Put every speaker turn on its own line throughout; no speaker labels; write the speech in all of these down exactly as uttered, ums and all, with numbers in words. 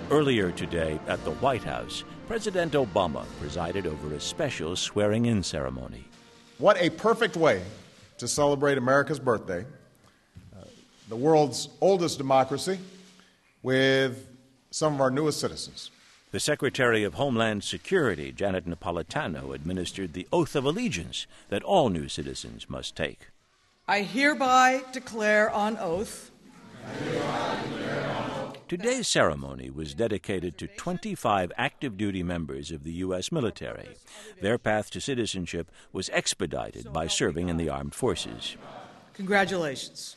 Earlier today at the White House, President Obama presided over a special swearing-in ceremony.
What a perfect way to celebrate America's birthday, uh, the world's oldest democracy, with some of our newest citizens.
The Secretary of Homeland Security, Janet Napolitano, administered the oath of allegiance that all new citizens must take.
I hereby declare on oath.
Today's ceremony was dedicated to twenty-five active duty members of the U S military. Their path to citizenship was expedited by serving in the armed forces.
Congratulations.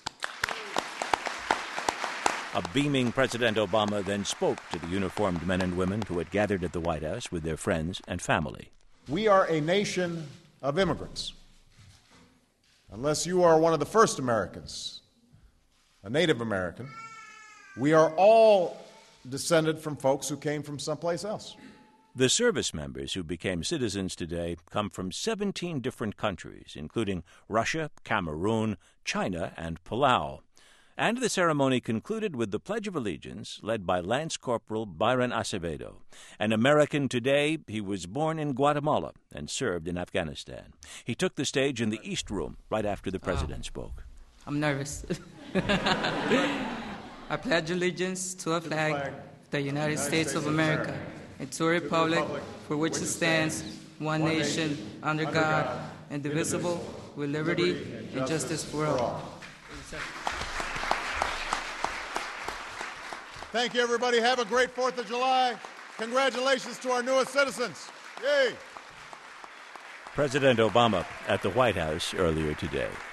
A beaming President Obama then spoke to the uniformed men and women who had gathered at the White House with their friends and family.
We are a nation of immigrants. Unless you are one of the first Americans, a Native American, we are all descended from folks who came from someplace else.
The service members who became citizens today come from seventeen different countries, including Russia, Cameroon, China, and Palau. And the ceremony concluded with the Pledge of Allegiance, led by Lance Corporal Byron Acevedo. An American today, he was born in Guatemala and served in Afghanistan. He took the stage in the East Room right after the president
wow.
spoke.
I'm nervous. I pledge allegiance to a flag, flag the United States, States of America, America, and to a republic, republic for which it stands, one nation, under God, God indivisible, with liberty and, and justice for all. all.
Thank you, everybody. Have a great fourth of July. Congratulations to our newest citizens. Yay!
President Obama at the White House earlier today.